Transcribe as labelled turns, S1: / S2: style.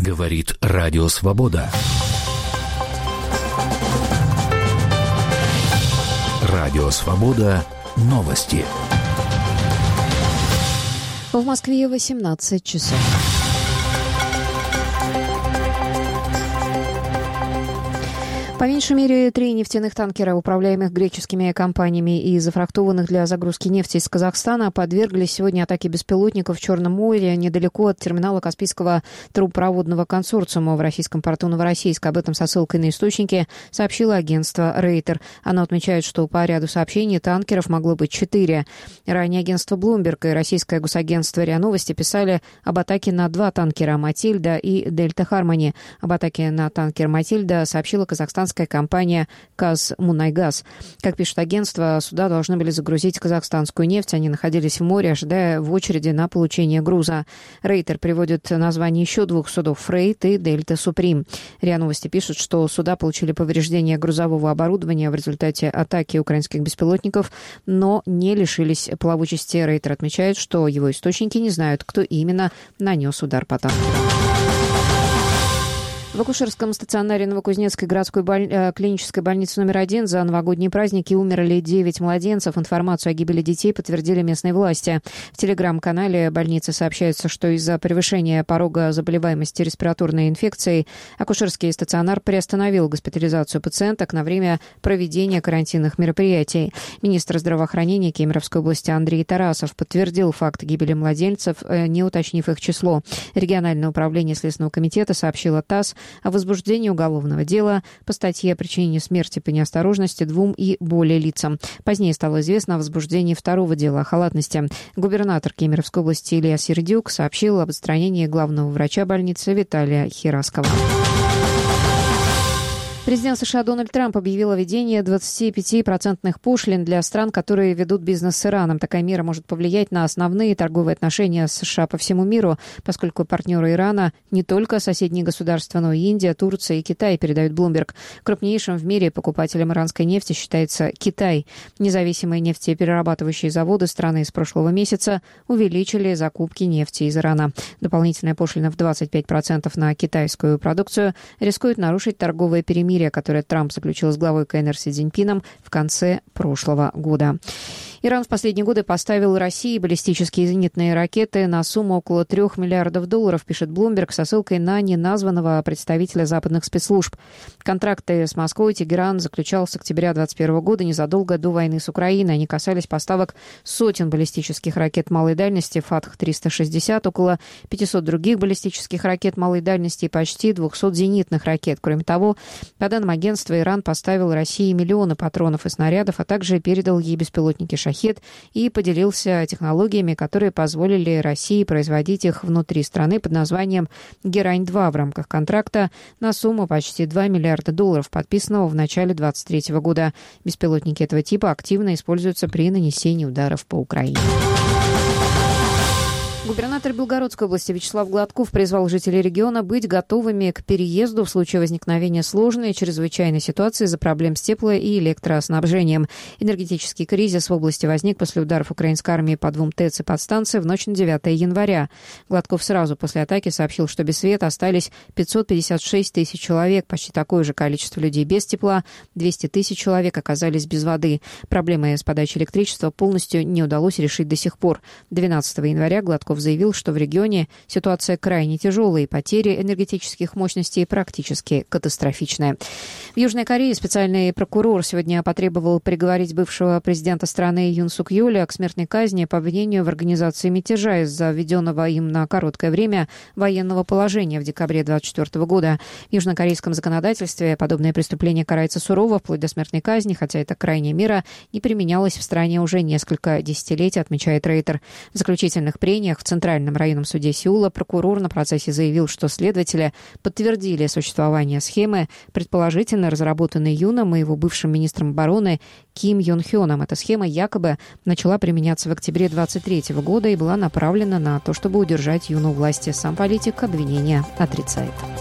S1: Говорит Радио Свобода. Радио Свобода. Новости.
S2: В Москве 18 часов. По меньшей мере 3 нефтяных танкера, управляемых греческими компаниями и зафрахтованных для загрузки нефти из Казахстана, подверглись сегодня атаке беспилотников в Черном море недалеко от терминала Каспийского трубопроводного консорциума в российском порту Новороссийск. Об этом со ссылкой на источники сообщило агентство Рейтер. Оно отмечает, что по ряду сообщений танкеров могло быть 4. Ранее агентство Bloomberg и российское госагентство РИА Новости писали об атаке на 2 танкера «Матильда» и «Дельта Хармони». Об атаке на танкер «Матильда» сообщила казахстанская компания «Казмунайгаз». Как пишет агентство, суда должны были загрузить казахстанскую нефть. Они находились в море, ожидая в очереди на получение груза. Рейтер приводит название еще 2 судов «Фрейт» и «Дельта Суприм». РИА Новости пишут, что суда получили повреждения грузового оборудования в результате атаки украинских беспилотников, но не лишились плавучести. Рейтер отмечает, что его источники не знают, кто именно нанес удар по танкеру. В Акушерском стационаре Новокузнецкой городской клинической больницы номер 1 за новогодние праздники умерли 9 младенцев. Информацию о гибели детей подтвердили местные власти. В телеграм-канале больницы сообщается, что из-за превышения порога заболеваемости респираторной инфекцией акушерский стационар приостановил госпитализацию пациенток на время проведения карантинных мероприятий. Министр здравоохранения Кемеровской области Андрей Тарасов подтвердил факт гибели младенцев, не уточнив их число. Региональное управление Следственного комитета сообщило ТАСС о возбуждении уголовного дела по статье о причинении смерти по неосторожности 2 и более лицам. Позднее стало известно о возбуждении 2-го дела о халатности. Губернатор Кемеровской области Илья Сердюк сообщил об отстранении главного врача больницы Виталия Хераскова. Президент США Дональд Трамп объявил о введении 25% пошлин для стран, которые ведут бизнес с Ираном. Такая мера может повлиять на основные торговые отношения с США по всему миру, поскольку партнеры Ирана не только соседние государства, но и Индия, Турция и Китай, передает Bloomberg. Крупнейшим в мире покупателем иранской нефти считается Китай. Независимые нефтеперерабатывающие заводы страны с прошлого месяца увеличили закупки нефти из Ирана. Дополнительная пошлина в 25% на китайскую продукцию рискует нарушить торговое перемирие, которое Трамп заключил с главой КНР Си Цзиньпином в конце прошлого года. Иран в последние годы поставил России баллистические зенитные ракеты на сумму около $3 миллиардов, пишет Bloomberg со ссылкой на неназванного представителя западных спецслужб. Контракты с Москвой Тегеран заключал с октября 2021 года, незадолго до войны с Украиной. Они касались поставок сотен баллистических ракет малой дальности «Фатх-360», около 500 других баллистических ракет малой дальности и почти 200 зенитных ракет. Кроме того, по данным агентства, Иран поставил России миллионы патронов и снарядов, а также передал ей беспилотники «Шахед» и поделился технологиями, которые позволили России производить их внутри страны под названием «Герань-2» в рамках контракта на сумму почти $2 миллиарда, подписанного в начале 2023 года. Беспилотники этого типа активно используются при нанесении ударов по Украине. Губернатор Белгородской области Вячеслав Гладков призвал жителей региона быть готовыми к переезду в случае возникновения сложной и чрезвычайной ситуации из-за проблем с тепло- и электроснабжением. Энергетический кризис в области возник после ударов украинской армии по 2 ТЭЦ и подстанции в ночь на 9 января. Гладков сразу после атаки сообщил, что без света остались 556 тысяч человек, почти такое же количество людей без тепла, 200 тысяч человек оказались без воды. Проблемы с подачей электричества полностью не удалось решить до сих пор. 12 января Гладков заявил, что в регионе ситуация крайне тяжелая и потери энергетических мощностей практически катастрофичная. В Южной Корее специальный прокурор сегодня потребовал приговорить бывшего президента страны Юн Сук Йоля к смертной казни по обвинению в организации мятежа из-за введенного им на короткое время военного положения в декабре 2024 года. В южнокорейском законодательстве подобное преступление карается сурово, вплоть до смертной казни, хотя эта крайняя мера не применялась в стране уже несколько десятилетий, отмечает Рейтер. В заключительных прениях в Центральном районном суде Сеула прокурор на процессе заявил, что следователи подтвердили существование схемы, предположительно разработанной Юном и его бывшим министром обороны Ким Йон Хёном. Эта схема якобы начала применяться в октябре 2023 года и была направлена на то, чтобы удержать Юна у власти. Сам политик обвинения отрицает.